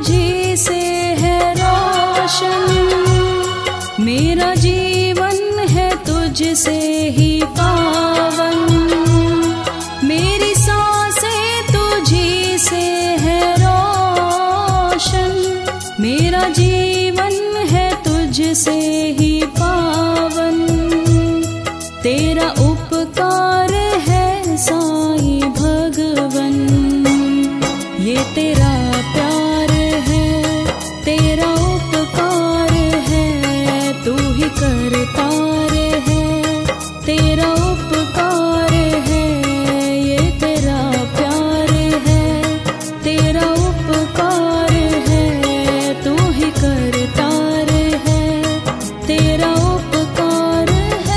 तुझी से है रोशन, मेरा जीवन है तुझसे ही पावन, मेरी सांसें तुझी से है रोशन, मेरा जीवन है तुझसे ही पावन, तेरा उपकार है साईं भगवन, ये तेरा प्यार है, तेरा उपकार है, तू ही करतार है, तेरा उपकार है, ये तेरा प्यार है, तेरा उपकार है, तू ही करतार है, तेरा उपकार है।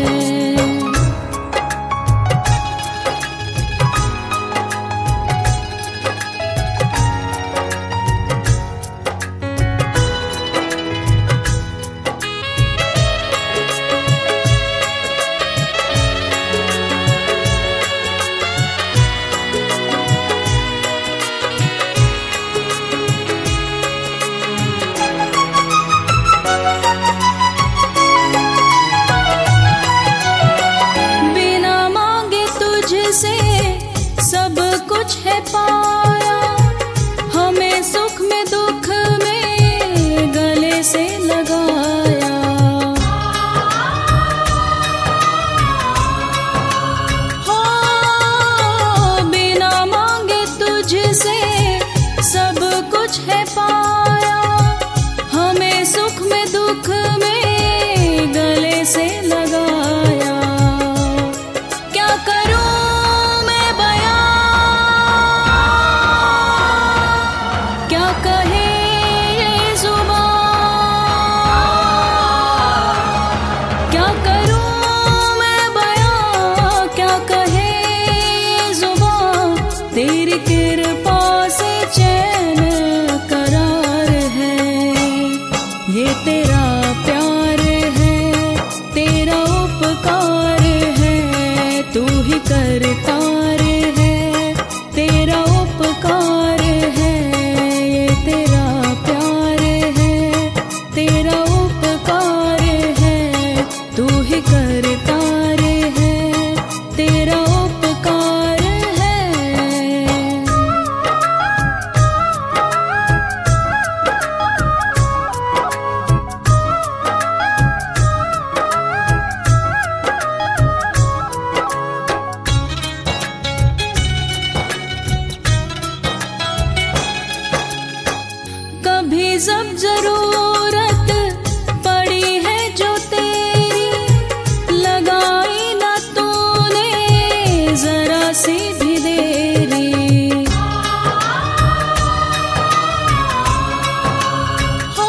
से सब कुछ है पाया, हमें सुख में दुख में गले से लगाया, हो बिना मांगे तुझसे सब कुछ है पाया, हमें सुख में दुख में गले से लगाया, क्या करूं क्या कहे ये जुबां, क्या करूं मैं बयां, क्या कहे ये जुबां, तेरी कृपा से चैन करार है, ये तेरा प्यार है, तेरा उपकार है, तू ही करतार है, तेरा उपकार है, तेरा प्यार है, तेरा उपकार है, तू ही करतार है, तेरा उपकार है। कभी जब जरूरत पड़ी है जो तेरी, लगाई ना तूने जरा सी भी देरी, हो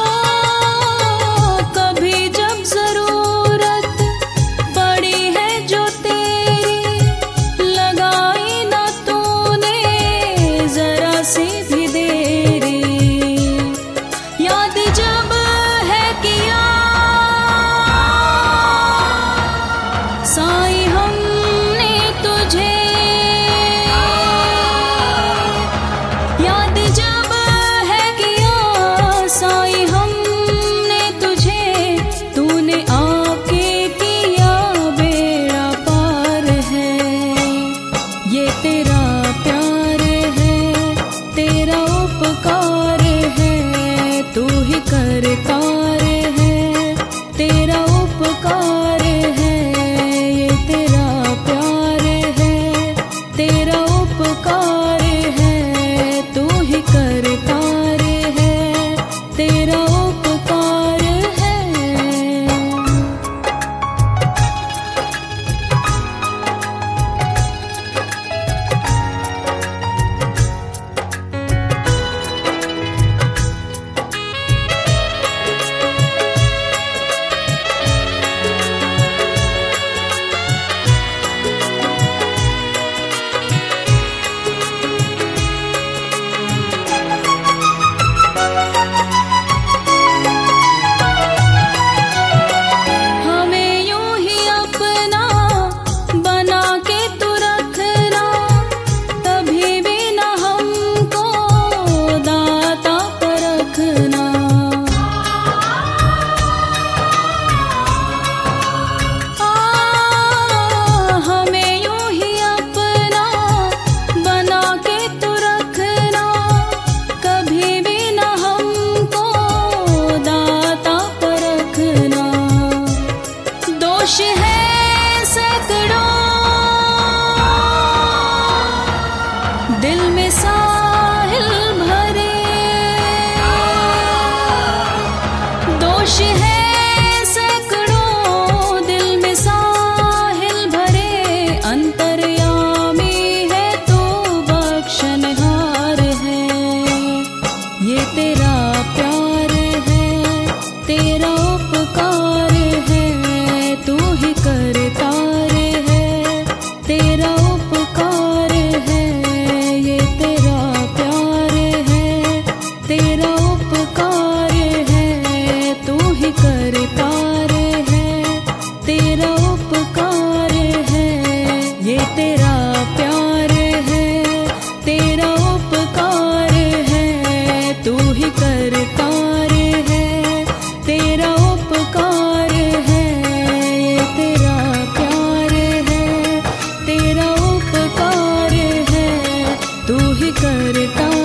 कभी जब जरूरत पड़ी है जो तेरी, लगाई ना तूने जरा सी भी देरी, याद जब है किया साईं हमने तुझे, याद जब है किया साईं हमने तुझे, तूने आके किया बेड़ा पार है, ये तेरा प्यार है, तेरा उपकार है, तू ही करतार है, तेरा उपकार है, ये तेरा प्यार है, तेरा उपकार है, तू ही करतार है, तेरा उपकार है। उपकार है, तू ही करतार है, तेरा उपकार है, ये तेरा प्यार है, तेरा उपकार है, तू ही करतार